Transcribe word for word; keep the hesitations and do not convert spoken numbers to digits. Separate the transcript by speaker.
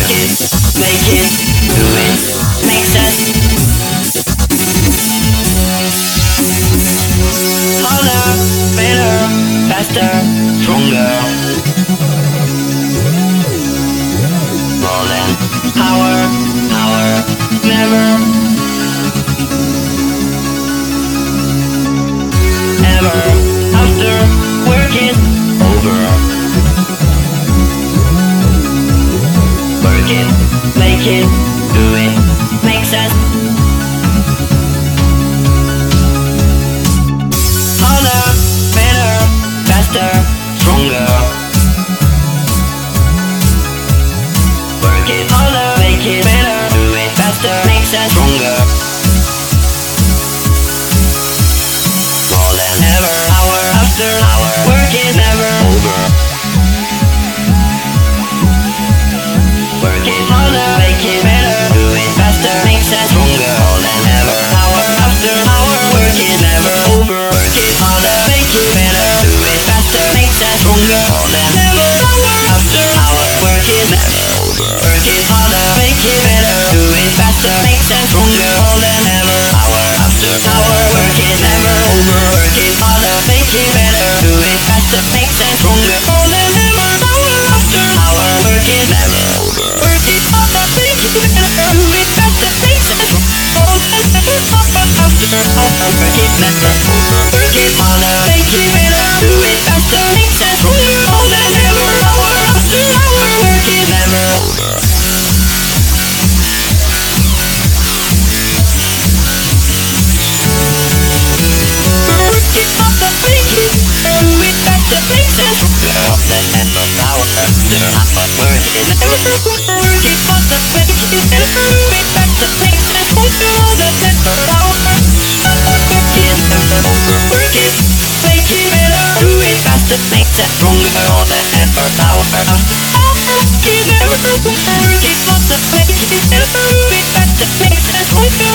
Speaker 1: work it, make it, do it, makes sense. Harder, better, faster, stronger. More than power, power, never, ever, after, work it, over. Work it, make it, do it, makes sense. Harder, better, faster, stronger. Work it harder, make it better, do it faster, makes sense. Stronger. More than ever, hour after hour, work is never over. Work it harder, make it better, do it faster, makes sense. Stronger. More than ever, hour after hour, work is never over. Work it harder, make it better, do it faster, makes sense. Stronger. More than ever, hour after hour, work is never over. Work it harder, make it better, do it faster, makes sense. Stronger. More than ever, hour after hour, work is never over. Work it harder, make it better, do it faster, makes sense. Stronger. More than ever, hour after hour, work is never over. Work it harder, make it better, do it faster, makes sense. More than ever, hour after hour, work is never over. Work it harder, make it better, do it faster, makes sense. Stronger. More than ever, hour after hour, work is never over. Stronger than ever, power after hour, work it never work it, but the make it better, do it faster, makes sense. Stronger